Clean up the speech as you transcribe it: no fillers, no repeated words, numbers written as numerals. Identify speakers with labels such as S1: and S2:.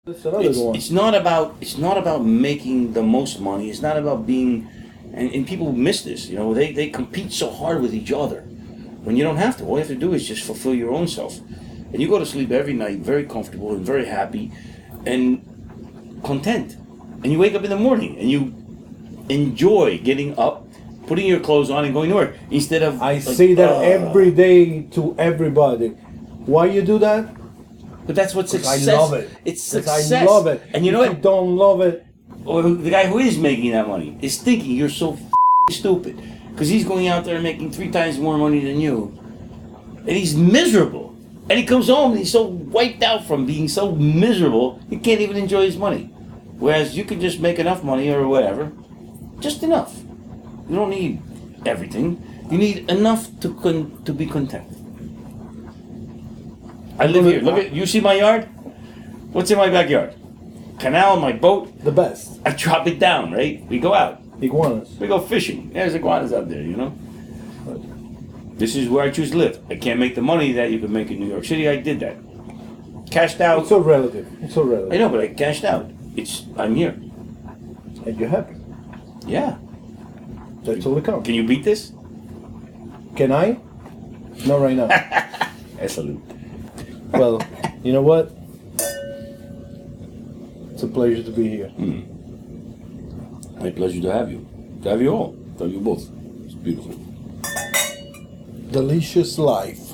S1: That's another one.
S2: It's not about making the most money. It's not about being, and people miss this. You know, they compete so hard with each other when you don't have to. All you have to do is just fulfill your own self, and you go to sleep every night very comfortable and very happy, and content. And you wake up in the morning and you enjoy getting up, putting your clothes on, and going to work instead of.
S1: I say that every day to everybody. Why you do that?
S2: But that's what
S1: 'Cause
S2: success.
S1: I love it.
S2: It's
S1: 'Cause
S2: success.
S1: I love it.
S2: And you know
S1: if
S2: what?
S1: you don't love it,
S2: Or the guy who is making that money is thinking you're so stupid because he's going out there and making 3 times more money than you, and he's miserable. And he comes home and he's so wiped out from being so miserable he can't even enjoy his money. Whereas you can just make enough money or whatever, just enough. You don't need everything. You need enough to be content. I live here. Look at you. See my yard? What's in my backyard? Canal, my boat.
S1: the best.
S2: I drop it down, right? We go out.
S1: Iguanas.
S2: We go fishing. There's iguanas out there, you know? This is where I choose to live. I can't make the money that you could make in New York City. I did that. Cashed out.
S1: It's all relative. It's all
S2: I
S1: relative.
S2: know, but I cashed out. I'm here.
S1: And you're happy.
S2: Yeah.
S1: That's all it counts.
S2: Can you beat this?
S1: Can I? Not right now.
S2: Excellent.
S1: Well, you know what? It's a pleasure to be here.
S2: My pleasure to have you. To have you all. To have you both. It's beautiful.
S1: Delicious life.